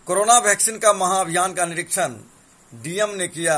Corona vaccine का महाअभियान का निरीक्षण डीएम ने किया।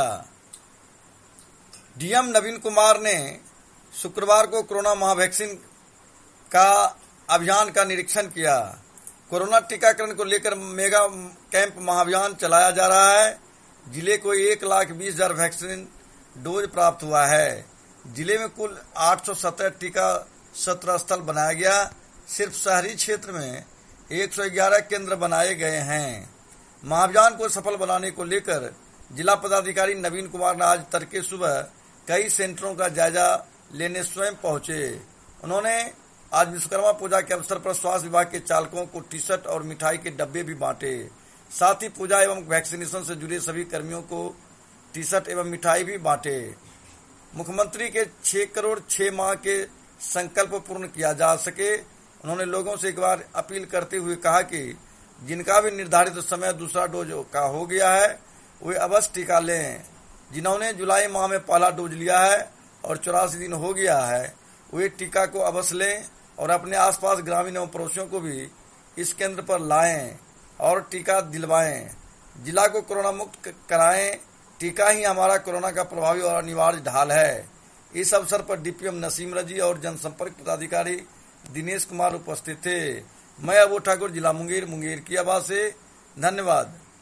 डीएम नवीन कुमार ने शुक्रवार को कोरोना महावैक्सीन का अभियान का निरीक्षण किया। कोरोना टीकाकरण को लेकर मेगा कैंप महाअभियान चलाया जा रहा है। जिले को 1,20,000 वैक्सीन डोज प्राप्त हुआ है। जिले में कुल 817 टीका सत्र स्थल बनाया गया। सिर्फ शहरी क्षेत्र में 111 केंद्र बनाए गए हैं। महाअभियान को सफल बनाने को लेकर जिला पदाधिकारी नवीन कुमार ने आज तड़के सुबह कई सेंटरों का जायजा लेने स्वयं पहुंचे। उन्होंने आज विश्वकर्मा पूजा के अवसर पर स्वास्थ्य विभाग के चालकों को टी शर्ट और मिठाई के डब्बे भी बांटे। साथ ही पूजा एवं वैक्सीनेशन से जुड़े सभी कर्मियों को टी शर्ट एवं मिठाई भी बांटे। मुख्यमंत्री के 6 करोड़ 6 माह के संकल्प पूर्ण किया जा सके, उन्होंने लोगों से एक बार अपील करते हुए कहा कि जिनका भी निर्धारित समय दूसरा डोज का हो गया है वे अवश्य टीका लें। जिन्होंने जुलाई माह में पहला डोज लिया है और 84 दिन हो गया है वे टीका को अवश्य लें और अपने आसपास ग्रामीण एवं पड़ोसियों को भी इस केंद्र पर लाएं और टीका दिलवाएं। जिला को कोरोना मुक्त कराएं। टीका ही हमारा कोरोना का प्रभावी और अनिवार्य ढाल है। इस अवसर पर डीपीएम नसीम रजी और जनसंपर्क पदाधिकारी दिनेश कुमार उपस्थित थे। मैं अबू ठाकुर, जिला मुंगेर की आवाज से, धन्यवाद।